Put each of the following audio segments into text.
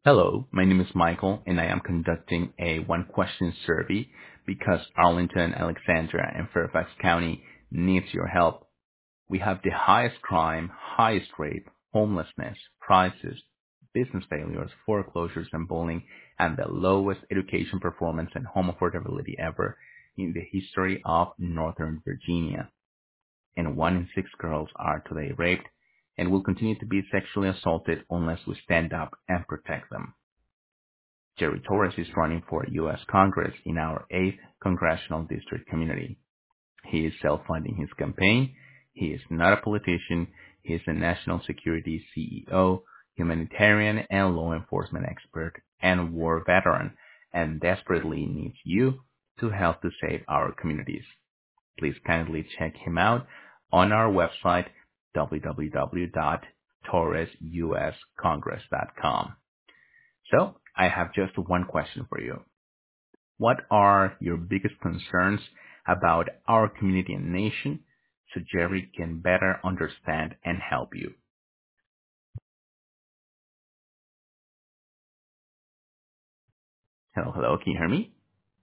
Hello, my name is Michael, and I am conducting a one-question survey because Arlington, Alexandria, and Fairfax County needs your help. We have the highest crime, highest rape, homelessness, prices, business failures, foreclosures, and bullying, and the lowest education performance and home affordability ever in the history of Northern Virginia. And 1 in 6 girls are today raped and will continue to be sexually assaulted unless we stand up and protect them. Jerry Torres is running for U.S. Congress in our 8th Congressional District community. He is self-funding his campaign. He is not a politician. He is a national security CEO, humanitarian and law enforcement expert, and war veteran, and desperately needs you to help to save our communities. Please kindly check him out on our website, www.torresuscongress.com. So, I have just one question for you. What are your biggest concerns about our community and nation so Jerry can better understand and help you? Hello, hello, can you hear me?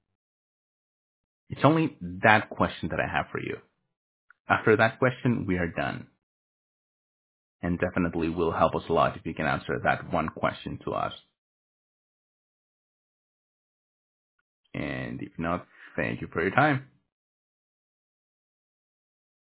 It's only that question that I have for you. After that question, we are done. And definitely will help us a lot if you can answer that one question to us. And if not, thank you for your time.